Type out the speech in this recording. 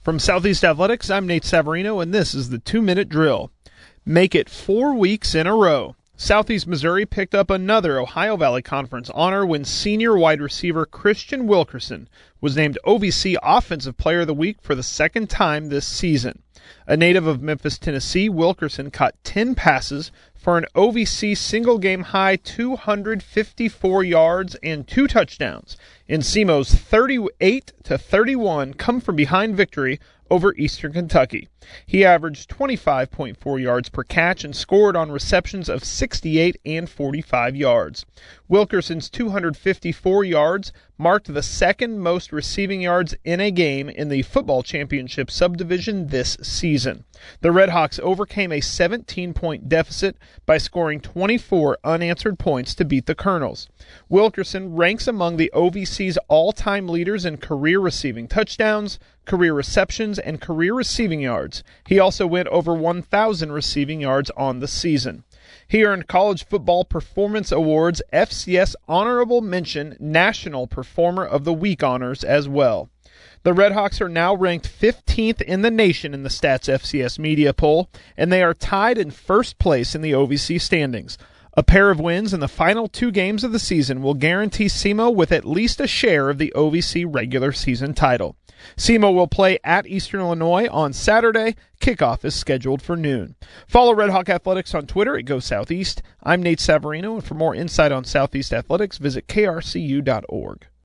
From Southeast Athletics, I'm Nate Savarino, and this is the 2-Minute Drill. Make it 4 weeks in a row. Southeast Missouri picked up another Ohio Valley Conference honor when senior wide receiver Christian Wilkerson was named OVC Offensive Player of the Week for the second time this season. A native of Memphis, Tennessee, Wilkerson caught 10 passes for an OVC single-game high 254 yards and 2 touchdowns in SEMO's 38-31 come-from-behind victory over Eastern Kentucky. He averaged 25.4 yards per catch and scored on receptions of 68 and 45 yards. Wilkerson's 254 yards marked the second most receiving yards in a game in the football championship subdivision this season. The Redhawks overcame a 17-point deficit by scoring 24 unanswered points to beat the Colonels. Wilkerson ranks among the OVC's all-time leaders in career receiving touchdowns, career receptions, and career receiving yards. He also went over 1,000 receiving yards on the season. He earned College Football Performance Awards FCS Honorable Mention National Performer of the Week honors as well. The Redhawks are now ranked 15th in the nation in the Stats FCS media poll, and they are tied in first place in the OVC standings. A pair of wins in the final 2 games of the season will guarantee SEMO with at least a share of the OVC regular season title. SEMO will play at Eastern Illinois on Saturday. Kickoff is scheduled for noon. Follow Redhawk Athletics on Twitter at Go Southeast. I'm Nate Savarino, and for more insight on Southeast Athletics, visit krcu.org.